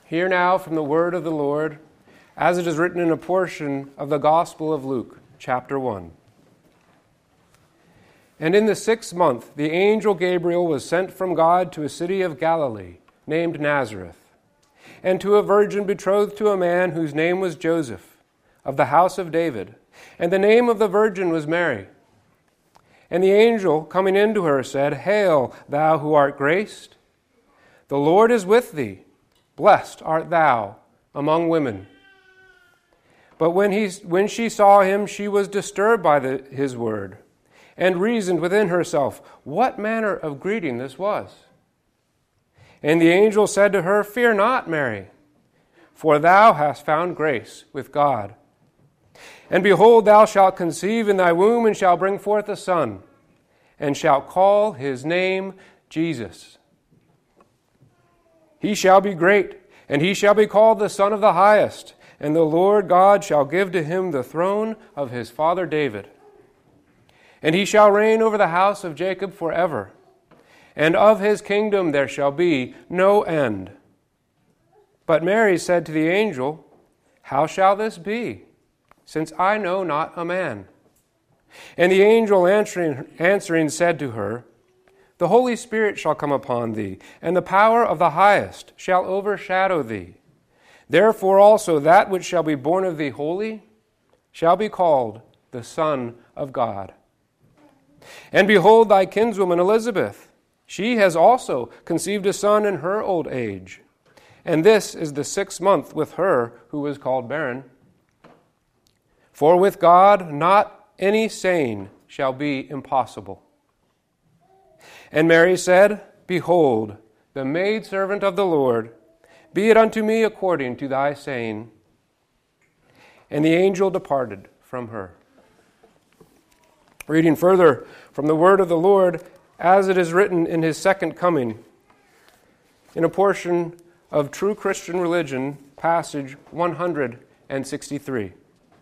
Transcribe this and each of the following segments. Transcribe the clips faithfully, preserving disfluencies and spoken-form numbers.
Hear now from the word of the Lord, as it is written in a portion of the Gospel of Luke, chapter one. And in the sixth month, the angel Gabriel was sent from God to a city of Galilee, named Nazareth, and to a virgin betrothed to a man whose name was Joseph, of the house of David, and the name of the virgin was Mary. And the angel, coming into her, said, Hail, thou who art graced! The Lord is with thee. Blessed art thou among women. But when he, when she saw him, she was disturbed by the, his word, and reasoned within herself what manner of greeting this was. And the angel said to her, Fear not, Mary, for thou hast found grace with God. And behold, thou shalt conceive in thy womb, and shalt bring forth a son, and shalt call his name Jesus. He shall be great, and he shall be called the Son of the Highest, and the Lord God shall give to him the throne of his father David. And he shall reign over the house of Jacob forever, and of his kingdom there shall be no end. But Mary said to the angel, How shall this be, since I know not a man? And the angel answering, answering said to her, The Holy Spirit shall come upon thee, and the power of the Highest shall overshadow thee. Therefore also that which shall be born of thee holy shall be called the Son of God. And behold, thy kinswoman Elizabeth, she has also conceived a son in her old age. And this is the sixth month with her who was called barren. For with God not any saying shall be impossible. And Mary said, Behold, the maidservant of the Lord, be it unto me according to thy saying. And the angel departed from her. Reading further from the word of the Lord, as it is written in his second coming, in a portion of True Christian Religion, passage one hundred sixty-three.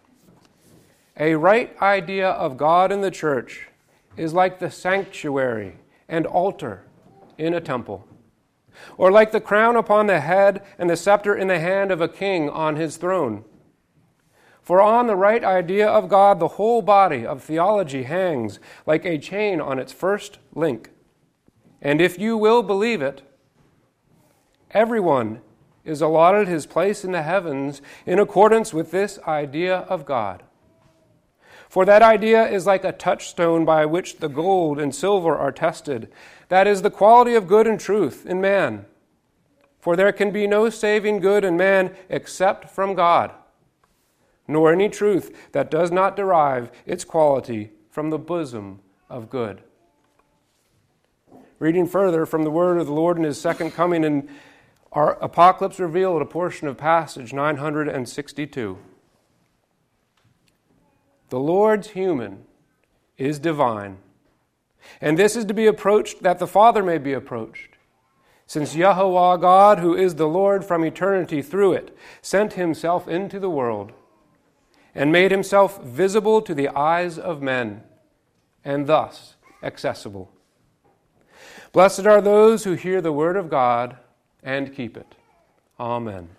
A right idea of God in the church is like the sanctuary and altar in a temple, or like the crown upon the head and the scepter in the hand of a king on his throne. For on the right idea of God, the whole body of theology hangs like a chain on its first link. And if you will believe it, everyone is allotted his place in the heavens in accordance with this idea of God. For that idea is like a touchstone by which the gold and silver are tested. That is the quality of good and truth in man. For there can be no saving good in man except from God, nor any truth that does not derive its quality from the bosom of good. Reading further from the word of the Lord in his second coming, in our Apocalypse Revealed, a portion of passage nine hundred sixty-two. The Lord's human is divine, and this is to be approached that the Father may be approached, since Yahweh God, who is the Lord from eternity through it, sent himself into the world and made himself visible to the eyes of men, and thus accessible. Blessed are those who hear the word of God and keep it. Amen.